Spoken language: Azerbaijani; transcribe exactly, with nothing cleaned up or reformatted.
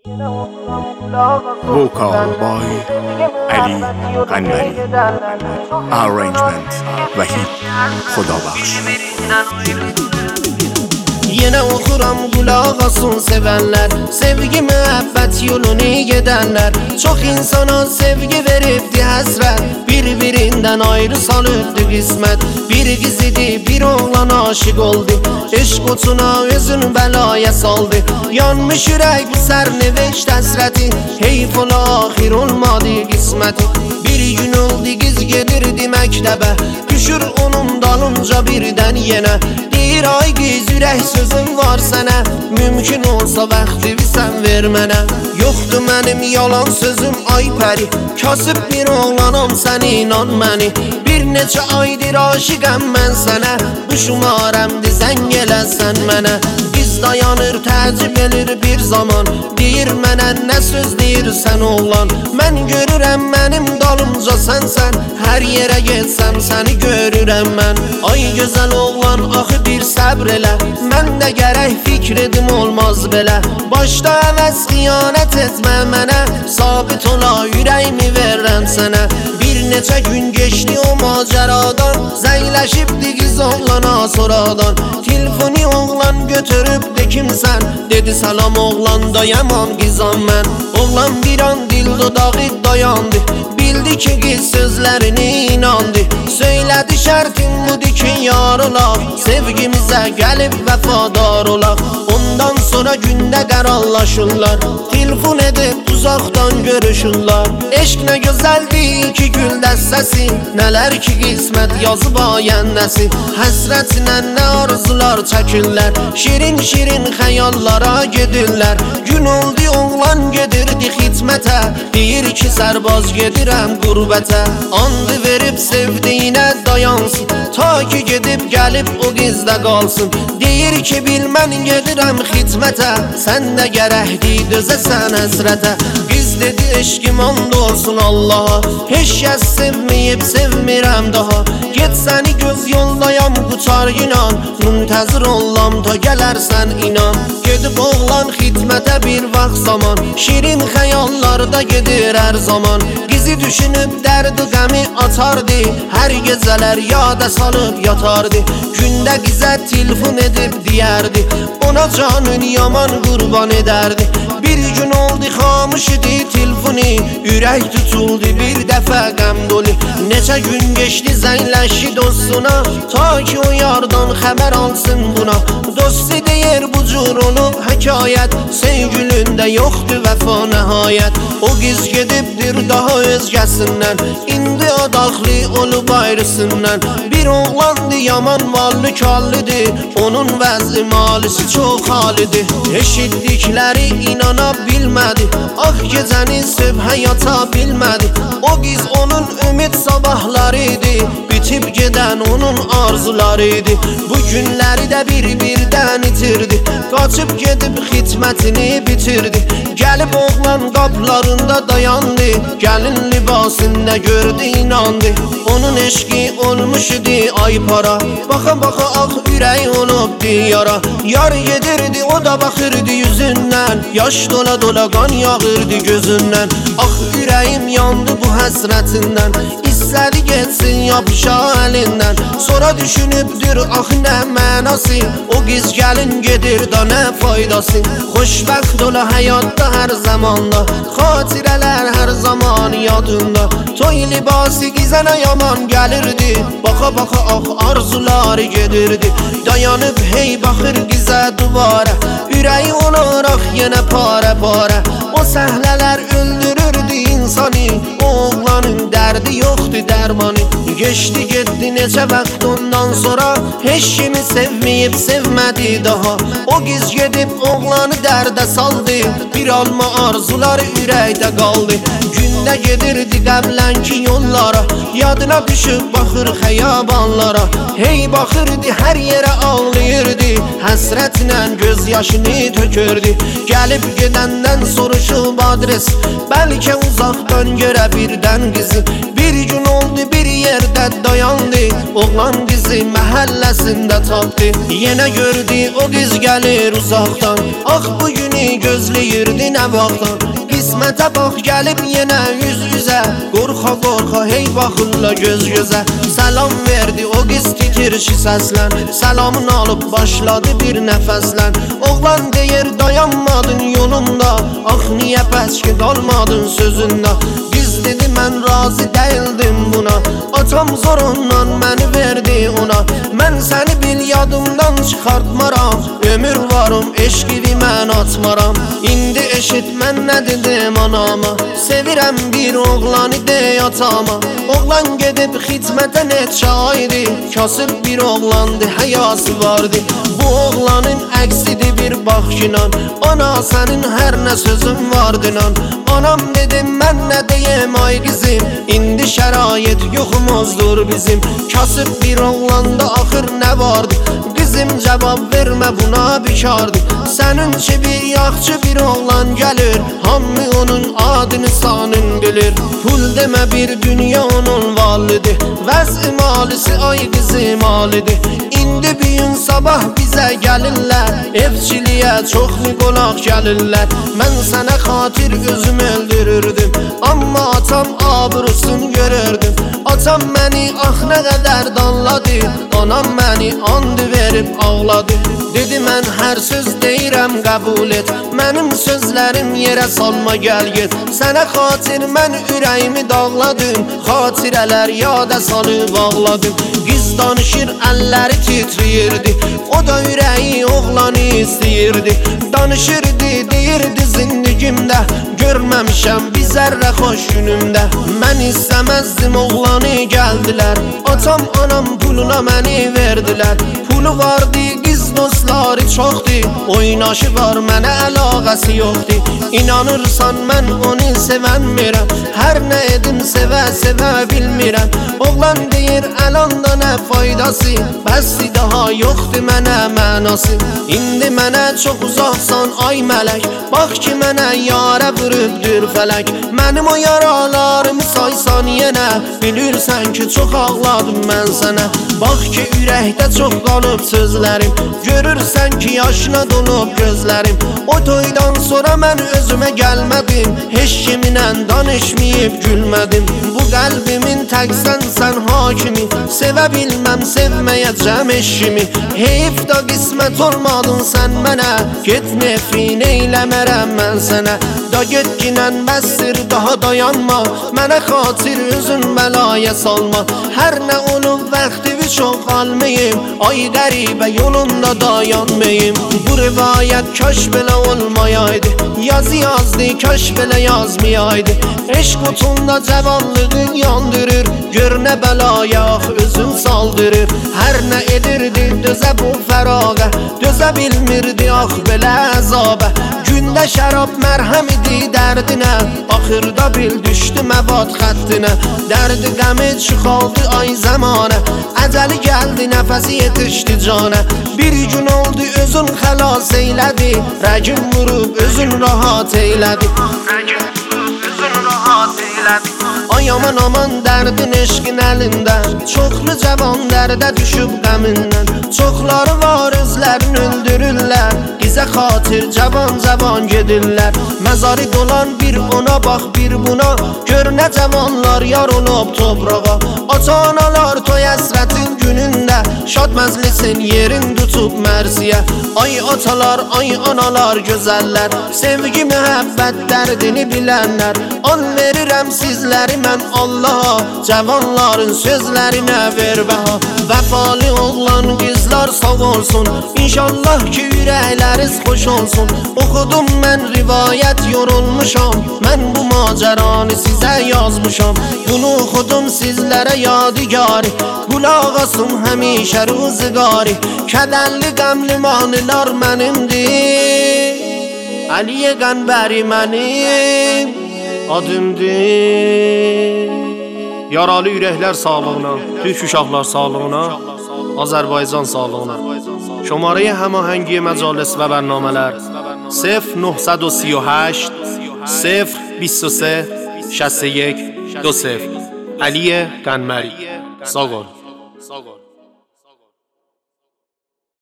Vocal by Ali Qanmari. Arrangement Vahid Khodabakhsh. Yine okuram kulak asın sevenler, sevgi müebbet yolunu gidenler. Çok insana sevgi veripti hasret, birbirinden ayrı salıptı kısmet. Bir gizidi bir oğlan aşık oldu, eşk otuna özünü belaya saldı. Yanmış yürek bu serneveç hasreti, heyf ola ahir olmadı kısmeti. Bir gün oldu giz gelirdi mektebe, düşür onun dalınca birden yine. Deyir ay giz yürek sözüm var sənə, mümkün olsa vaxtı sən ver mənə. Yoxdur mənim yalan sözüm ay pəri, kasıb bir oğlanam sən inan məni. Bir neçə aydır aşiqəm mən sənə, bu şumarəmdir zəng eləsən mənə. Biz dayanır təcib elir bir zaman, deyir mənə nə söz deyirsən oğlan. Mən görürəm mənim dalımca sənsən, hər yerə getsəm səni görürəm mən. Ay gözəl oğlan axı bir səbr elə, mən də gərək fikr edim olmaz belə. Başda əvəz xiyanət etmə mənə, sabit ola ürəyimi verəm sənə. Bir neçə gün geçdi o macəradan, zəngləşibdi qız oğlana sonradan. Telefoni oğlan götürübdü kimsən, dedi salam oğlan dayamam qızam mən. Oğlan bir an dil dodağı dayandı, bildi ki qız sözlərini inandı. Söylədi şərtim budur ki yar olaq, sevgimizə gəlib vəfadar olaq. Ondan sonra gündə qararlaşırlar, telefon edib uzaqdan görüşürlər. Eşq nə gözəldir ki gül dəstəsi, nələr ki qismət yazıb ayənnəsi. Həsrətinə nə arzular çəkirlər, şirin şirin xəyallara gedirlər. Gün oldu oğlan gedirdi xidmətə, deyir ki sərbaz gedirəm qurbətə. Andı verib sevdiyinə dayansın, ta ki gedib gəlib o qizdə qalsın. Deyir ki bil mən gedirəm xidmətə, sən də gərəkdi dözəsən həsrətə. Qız dedi eşkim and olsun Allaha, heç kəs sevməyib sevmirəm daha. Get səni göz yoldayam qutar inan, müntəzir olam ta gələrsən inan. Gedib oğlan xidmətə bir vaxt zaman, şirin xəyallarda gedir hər zaman. Qizi düşünüb dərdi qəmi atardı, hər gecələr yada salıb yatardı. Gündə qizə telefon edib deyərdi, ona canın yaman qurban edərdi. Bir gün oldu xamış idi telefoni, ürək tutuldu bir dəfə qəm dolu. Neçə gün geçdi zəngləşdi dostuna, ta ki o yardan xəbər alsın buna. Dostu deyir bu cür olub həkayət, sevgilində yoxdur vəfa nəhayət. O qız gedibdir daha özgəsindən, indi adaxlı olub ayrısından. Bir oğlandı yaman mallı kallıdır, onun vəzi malisi çox halidir. Eşitdikləri inana bilmədi, ah gecəni sübhə yata bilmədi. O qız onun ümid sabahlarıydı, bitib gedən onun arzularıydı. Bu günləri də bir-birdən itirdi, qaçıb gedib xidmətini bitirdi. Gəlib oğlan qaplarında dayandı, gəlin libasında gördü inandı. Onun eşqi olmuş idi ay para, baxa-baxa ah ürək olubdu yara. Yar gedirdi o da baxırdı yüzündən, yaş dola-dola qan yağırdı gözündən. Ah ürəyim yandı bu həsrətindən, istədi getsin yapışa əlindən. Sonra düşünübdür ah nə mənası, o qız gəlin gedir da nə faydası. Xoşbəxt ola həyatda hər zamanda, xatirələr hər zaman yadında. Toy libası qizənə yaman gəlirdi, baxa-baxa ah arzular gedirdi. Dayanıb hey baxır qizə duvara, ürəyi olaraq yenə para-para. O səhlələr öldürürdü insanı, o oğlanın dərdi yoxdur dərmanı. Geçdi getdi neçə vaxt ondan sonra, heç kimi sevməyib sevmədi daha. O qız gedib oğlanı dərdə saldı, bir alma arzuları ürəkdə qaldı. Gündə gedirdi qəblənki yollara, yadına düşüb baxır xəyabanlara. Hey baxırdı hər yerə ağlayırdı, həsrətlə göz yaşını tökürdü. Gəlib gedəndən soruşub adres, bəlkə uzaqdan görə birdən qızı. Bir gün oldu bir yerdə dayandı, oğlan qızı məhəlləsində tapdı. Yenə gördü o qız gəlir uzaqdan, ah bu günü gözləyirdi nə vaxtdan. Qismətə bax gəlib yenə yüz yüzə, qorxa qorxa hey baxırlar göz gözə. Salam verdi o qız titrişi səslən, salamını alıb başladı bir nəfəslən. Oğlan deyir dayanmadın yolunda, ax niyə bəs ki qalmadın sözündə. Qız dedi mən razı değildim buna, atam zorundan məni verdi ona. Mən səni bil yadımdan çıxartmaram, ömür varım eşqivi mən atmaram. İndi eşit mən nə dedim anama, sevirəm bir oğlanı dey atama. Oğlan gedib xidmətə neçə aydı, kasıb bir oğlandı, həyası vardı. Bu oğlanın əksidir bir baxşinan, ana sənin hər nə sözün vardınan. Anam dedim mən nə deyim ay qızım, indi şərait yoxumuzdur bizim. Kasıb bir oğlanda axır nə vardı, qızım cavab vermə buna bikardı. Sənin kimi yaxşı bir oğlan gəlir, hamı onun adını sanın bilir. Pul demə bir dünya onun validir, vəz-i malisi ay qızım alidir. İndi bir gün sabah bizə gəlirlər, evçiliyə çoxlu qonaq gəlirlər. Mən sənə xatir özüm öldürürdüm, amma atam abrusunu görürdüm. Atam məni ax nə qədər danladı, anam məni and verib ağladı. Dedi mən hər söz deyirəm qəbul et, mənim sözlərim yerə salma gəl get. Sənə xatir mən ürəyimi dağladım, xatirələr yada salıb ağladım. Qız danışır əlləri titriyirdi, o da ürəyi oğlanı istəyirdi. Danışırdı deyirdi zindgimdə, görməmişəm bir zərrə xoş günümdə. Mən istəməzdim oğlanı gəldilər, atam anam puluna məni verdilər. Pulu vardı qız dostları çoxdur, oynaşı var mənə əlaqəsi yoxdur. İnanırsan mən onu sevənmirəm, hər nə edim sevə sevə bilmirəm. Oğlan deyir əlanda nə faydası, bəsdi daha yoxdur mənə mənası. İndi mənə çox uzaqsan ay mələk, bax ki mənə yarə vurubdur fələk. Mənim o yaralarımı saysan yenə, bilirsən ki çox ağladım mən sənə. Bax ki ürəkdə çox qalıb sözlərim, görürsən ki yaşına donub gözlərim. O toydan sonra mən özümə gəlmədim, heç kiminlə danışmayıb gülmədim. Bu qəlbimin təksən sən hakimi, sevə bilməm sevməyəcəm eşimi. Heyif da qismət olmadın sən mənə, get nefrin eyləmərəm mən sənə. Da get ginən bəsdir daha dayanma, mənə xatir özün bəlaya salma. Hər nə olub vaxtivi çox almayım, ay qəribə yolunda dayanmayım. Bu rivayət kaş belə olmayaydı, yazı yazdı kaş belə yazmayaydı. Eşq qutunda cavanlığın yandırır, gör nə bəlaya özün saldırır. Hər nə edirdi dözə bu fəraqə, dözə bilmirdi ax belə əzabə. Gündə şərab mərhəm idi dərdinə, axırda bil düşdü məvad xəttinə. Dərdi qəmi çıxaldı ay zəmanə, əcəli gəldi nəfəsi yetişdi canə. Bir gün oldu özün xəlas eylədi, rəgim vurub özün rahat eylədi. Rəgim vurub özün rahat eylədi. Ay aman aman dərdin eşqin əlindən, çoxlu cavan dərdə düşüb qəmindən. Çoxları var özlərini öldürürlər, bizə xatir cavan cavan gedirlər. Məzarı dolan bir ona bax bir buna, gör nə cavanlar yar olub toprağa. Ata-analar toy əsrətin günündə, şad məzlisin yerin tutub mərsiyə. Ay atalar, ay analar gözəllər, sevgi mühəbbət dərdini bilənlər. An verirəm sizləri mən Allaha, cavanların sözlərinə ver bəha. Vəfalı oğlan qızlar sağ olsun, İnşallah ki ürəkləriz xoş olsun. Oxudum mən rivayət yorulmuşam, mən bu macəranı sizə yazmışam. Bunu oxudum sizlərə yadigarı, qulaq asın həmişə ruzigari. Kədərli qəmli mahnılar mənimdir, Əliyə Qənbəri mənim adımdır. Yaralı ürəklər sağlığına, Türk uşaqlar sağlığına, Azərbaycan sağlığına. شماره هماهنگی مجالس و برنامه‌lər صفر نه دو هشت صفر بیست و سه شصت و یک دو صفر علی قنمری. ساگان.